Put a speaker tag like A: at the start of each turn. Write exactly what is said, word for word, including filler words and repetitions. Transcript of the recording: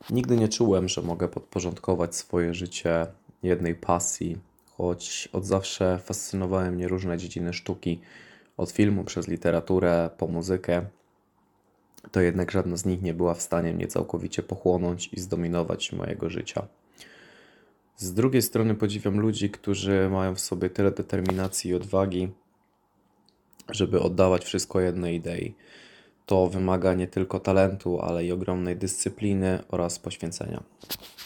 A: Nigdy nie czułem, że mogę podporządkować swoje życie jednej pasji, choć od zawsze fascynowały mnie różne dziedziny sztuki, od filmu przez literaturę po muzykę, to jednak żadna z nich nie była w stanie mnie całkowicie pochłonąć i zdominować mojego życia. Z drugiej strony podziwiam ludzi, którzy mają w sobie tyle determinacji i odwagi, żeby oddawać wszystko jednej idei. To wymaga nie tylko talentu, ale i ogromnej dyscypliny oraz poświęcenia.